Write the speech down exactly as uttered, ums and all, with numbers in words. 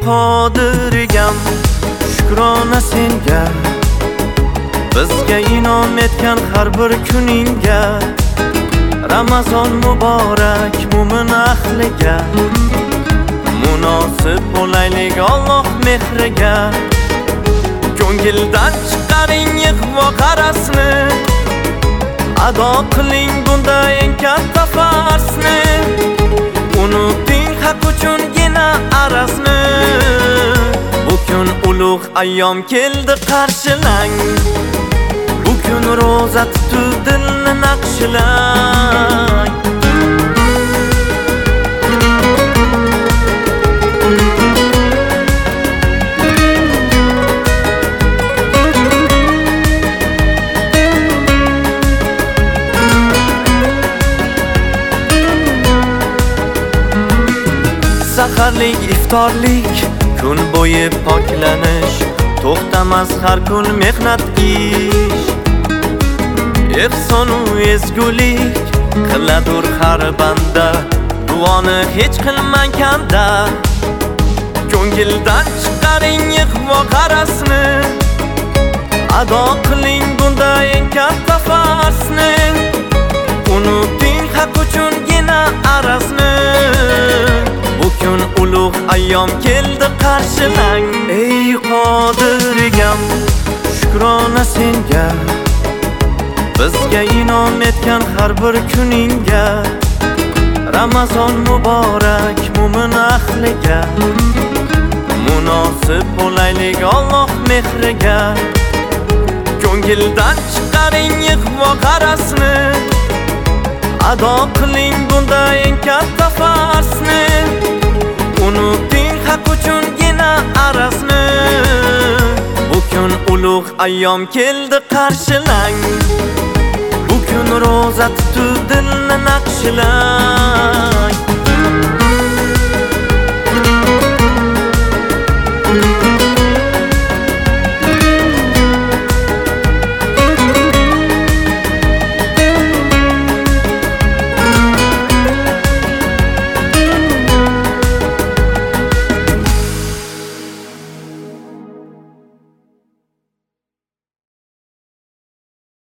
qodirgam shukrona senga, bizga inom etgan har bir kuningga. Ramazon muborak mo'min ahliga, munosib bo'laylik Alloh mehriga. Ko'ngildan chiqaring ig'vo qarasni, ado qiling bunda eng katta farzni. Unuting haq uchungina arazni, bu kun ulug' ayyom keldi qarshilang. Bu kun ro'za tutib dilni naqshlang. Saharlik, iftorlik, kun bo'yi poklanish, to'xtamas har kun mehnat ish. Ehsonu ezgulik qiladur har banda, duoni hech qilmang kanda. Ko'ngildan chiqaring ig'vo qarasni, ado qiling bunda eng katta farzni. Unuting haq uchungina arazni, bu kun ulug' ayyom keldi qarshilang. Ey qodirgam shukrona senga, bizga inom etgan har bir kuningga. Ramazon muborak mo'min ahliga, munosib bo'laylik Alloh mehriga. Ko'ngildan chiqaring ig'vo qarasni, ado qiling bunda eng katta farzni. Unuting haq uchungina arazni, bu kun ulug' ayyom keldi qarshilang. Bu kun ro'za tutib dilni naqshlang.